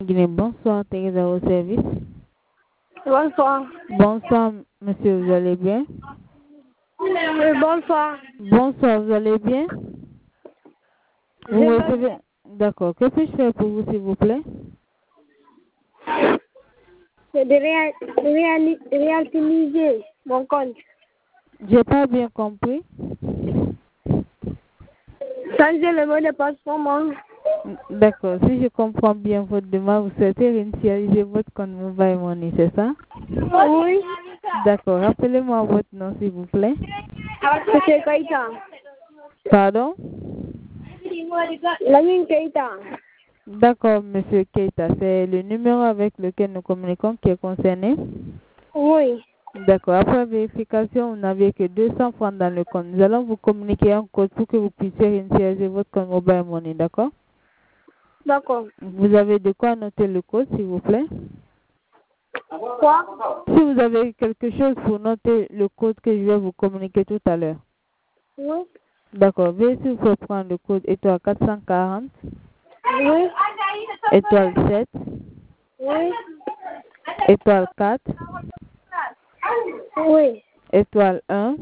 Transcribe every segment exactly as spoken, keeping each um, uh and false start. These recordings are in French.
Guinée, bonsoir, Teresa au service. Bonsoir. Bonsoir, monsieur, vous allez bien? Oui, bonsoir. Bonsoir, vous allez bien? Vous Je recevez... D'accord. Que puis-je faire pour vous, s'il vous plaît? C'est de réa- réali- réutiliser mon compte. J'ai pas bien compris. Changer le mot de passe pour moi. D'accord. Si je comprends bien votre demande, vous souhaitez réinitialiser votre compte Mobile Money, c'est ça? Oui. D'accord. Rappelez-moi votre nom, s'il vous plaît. Monsieur Keita. Pardon? Lamine Keita. D'accord, monsieur Keita. C'est le numéro avec lequel nous communiquons qui est concerné? Oui. D'accord. Après vérification, vous n'avez que deux cents francs dans le compte. Nous allons vous communiquer un code pour que vous puissiez réinitialiser votre compte Mobile Money, d'accord? D'accord. Vous avez de quoi noter le code, s'il vous plaît? Quoi? Si vous avez quelque chose pour noter le code que je vais vous communiquer tout à l'heure. Oui. D'accord. Veuillez s'il vous plaît prendre le code étoile quatre cent quarante, Oui. étoile sept, Oui. étoile quatre, Oui. étoile un,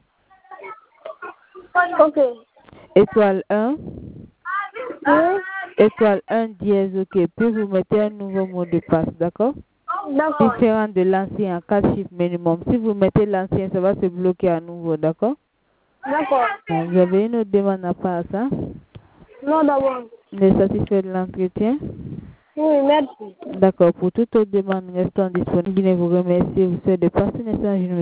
Ok. étoile un, Oui. étoile un dièse, ok. Puis vous mettez un nouveau mot de passe, d'accord? D'accord. Différent de l'ancien en quatre chiffres minimum. Si vous mettez l'ancien, ça va se bloquer à nouveau, d'accord? D'accord. Vous avez une autre demande à part ça? Non, d'abord. Vous êtes satisfait de l'entretien? Oui, merci. D'accord. Pour toute autre demande restant disponible, je vous remercie. Vous souhaite de passer une excellente journée.